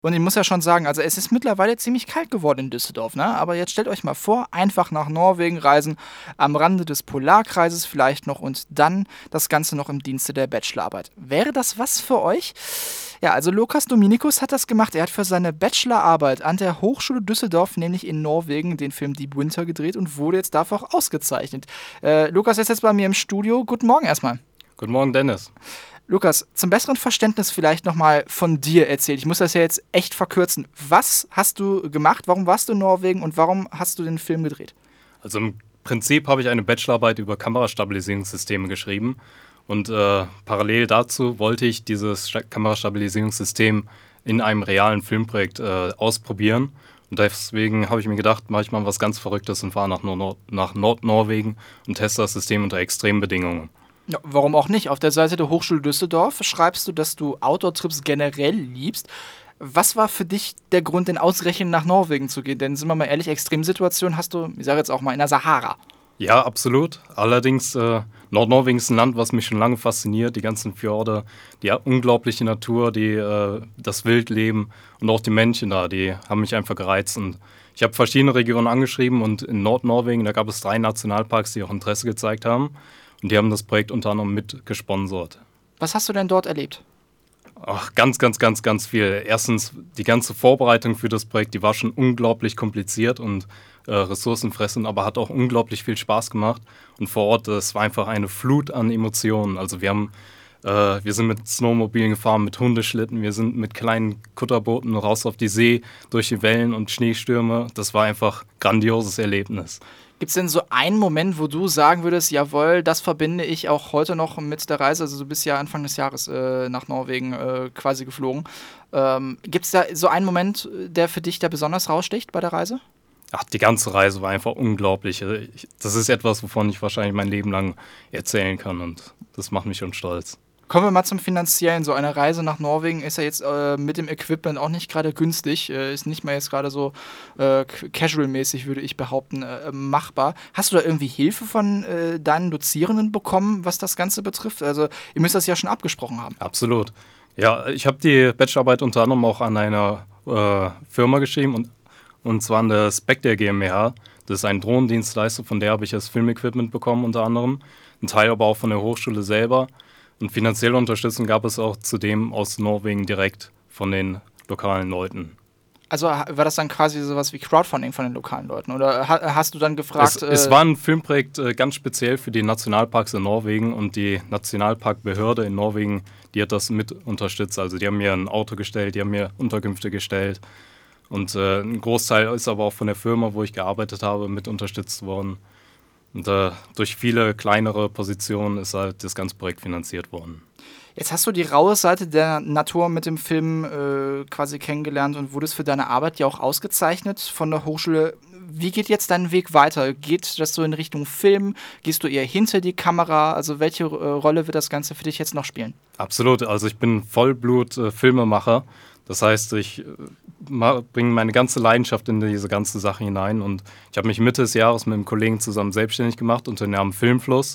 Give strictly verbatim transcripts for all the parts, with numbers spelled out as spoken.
Und ich muss ja schon sagen, also es ist mittlerweile ziemlich kalt geworden in Düsseldorf, ne? Aber jetzt stellt euch mal vor, einfach nach Norwegen reisen, am Rande des Polarkreises vielleicht noch und dann das Ganze noch im Dienste der Bachelorarbeit. Wäre das was für euch? Ja, also Lukas Dominikus hat das gemacht. Er hat für seine Bachelorarbeit an der Hochschule Düsseldorf, nämlich in Norwegen, den Film Deep Winter gedreht und wurde jetzt dafür auch ausgezeichnet. Äh, Lukas ist jetzt bei mir im Studio. Guten Morgen erstmal. Guten Morgen, Dennis. Lukas, zum besseren Verständnis vielleicht nochmal von dir erzählt. Ich muss das ja jetzt echt verkürzen. Was hast du gemacht? Warum warst du in Norwegen und warum hast du den Film gedreht? Also im Prinzip habe ich eine Bachelorarbeit über Kamerastabilisierungssysteme geschrieben und äh, parallel dazu wollte ich dieses Sta- Kamerastabilisierungssystem in einem realen Filmprojekt äh, ausprobieren. Und deswegen habe ich mir gedacht, mache ich mal was ganz Verrücktes und fahre nach, Nord- nach Nordnorwegen und teste das System unter extremen Bedingungen. Ja, warum auch nicht? Auf der Seite der Hochschule Düsseldorf schreibst du, dass du Outdoor-Trips generell liebst. Was war für dich der Grund, denn ausgerechnet nach Norwegen zu gehen? Denn sind wir mal ehrlich, Extremsituationen hast du, ich sage jetzt auch mal, in der Sahara. Ja, absolut. Allerdings, äh, Nordnorwegen ist ein Land, was mich schon lange fasziniert. Die ganzen Fjorde, die unglaubliche Natur, die, äh, das Wildleben und auch die Menschen da, die haben mich einfach gereizt. Und ich habe verschiedene Regionen angeschrieben und in Nordnorwegen, da gab es drei Nationalparks, die auch Interesse gezeigt haben. Und die haben das Projekt unter anderem mit gesponsert. Was hast du denn dort erlebt? Ach, ganz, ganz, ganz, ganz viel. Erstens, die ganze Vorbereitung für das Projekt, die war schon unglaublich kompliziert und äh, ressourcenfressend, aber hat auch unglaublich viel Spaß gemacht. Und vor Ort, es war einfach eine Flut an Emotionen. Also wir haben, äh, wir sind mit Snowmobilen gefahren, mit Hundeschlitten, wir sind mit kleinen Kutterbooten raus auf die See, durch die Wellen und Schneestürme. Das war einfach ein grandioses Erlebnis. Gibt es denn so einen Moment, wo du sagen würdest, jawohl, das verbinde ich auch heute noch mit der Reise? Also du bist ja Anfang des Jahres äh, nach Norwegen äh, quasi geflogen. Ähm, Gibt es da so einen Moment, der für dich da besonders raussticht bei der Reise? Ach, die ganze Reise war einfach unglaublich. Ich, das ist etwas, wovon ich wahrscheinlich mein Leben lang erzählen kann und das macht mich schon stolz. Kommen wir mal zum Finanziellen. So eine Reise nach Norwegen ist ja jetzt äh, mit dem Equipment auch nicht gerade günstig. Äh, ist nicht mal jetzt gerade so äh, casual-mäßig, würde ich behaupten, äh, machbar. Hast du da irgendwie Hilfe von äh, deinen Dozierenden bekommen, was das Ganze betrifft? Also ihr müsst das ja schon abgesprochen haben. Absolut. Ja, ich habe die Bachelorarbeit unter anderem auch an einer äh, Firma geschrieben und, und zwar an der Spectre GmbH. Das ist ein Drohnendienstleister, von der habe ich das Filmequipment bekommen unter anderem. Ein Teil aber auch von der Hochschule selber. Und finanzielle Unterstützung gab es auch zudem aus Norwegen direkt von den lokalen Leuten. Also war das dann quasi sowas wie Crowdfunding von den lokalen Leuten? Oder ha- hast du dann gefragt... Es, äh, es war ein Filmprojekt äh, ganz speziell für die Nationalparks in Norwegen und die Nationalparkbehörde in Norwegen, die hat das mit unterstützt. Also die haben mir ein Auto gestellt, die haben mir Unterkünfte gestellt. Und äh, ein Großteil ist aber auch von der Firma, wo ich gearbeitet habe, mit unterstützt worden. Und äh, durch viele kleinere Positionen ist halt das ganze Projekt finanziert worden. Jetzt hast du die raue Seite der Natur mit dem Film äh, quasi kennengelernt und wurdest für deine Arbeit ja auch ausgezeichnet von der Hochschule. Wie geht jetzt dein Weg weiter? Geht das so in Richtung Film? Gehst du eher hinter die Kamera? Also welche äh, Rolle wird das Ganze für dich jetzt noch spielen? Absolut, also ich bin Vollblut-Filmemacher. Das heißt, ich äh, bringe meine ganze Leidenschaft in diese ganze Sache hinein. Und ich habe mich Mitte des Jahres mit einem Kollegen zusammen selbstständig gemacht unter dem Namen Filmfluss.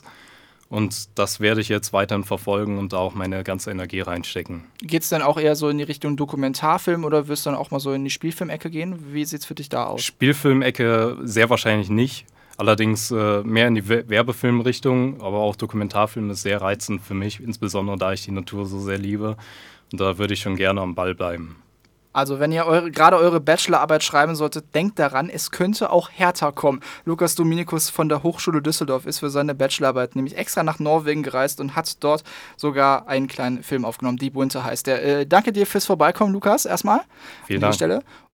Und das werde ich jetzt weiterhin verfolgen und da auch meine ganze Energie reinstecken. Geht es dann auch eher so in die Richtung Dokumentarfilm oder wirst du dann auch mal so in die Spielfilmecke gehen? Wie sieht es für dich da aus? Spielfilmecke sehr wahrscheinlich nicht. Allerdings äh, mehr in die We- Werbefilmrichtung, aber auch Dokumentarfilm ist sehr reizend für mich, insbesondere da ich die Natur so sehr liebe. Und da würde ich schon gerne am Ball bleiben. Also wenn ihr eure, gerade eure Bachelorarbeit schreiben solltet, denkt daran, es könnte auch härter kommen. Lukas Dominikus von der Hochschule Düsseldorf ist für seine Bachelorarbeit nämlich extra nach Norwegen gereist und hat dort sogar einen kleinen Film aufgenommen. Deep Winter heißt der. Äh, danke dir fürs Vorbeikommen, Lukas, erstmal. Vielen an Dank. dieser Stelle.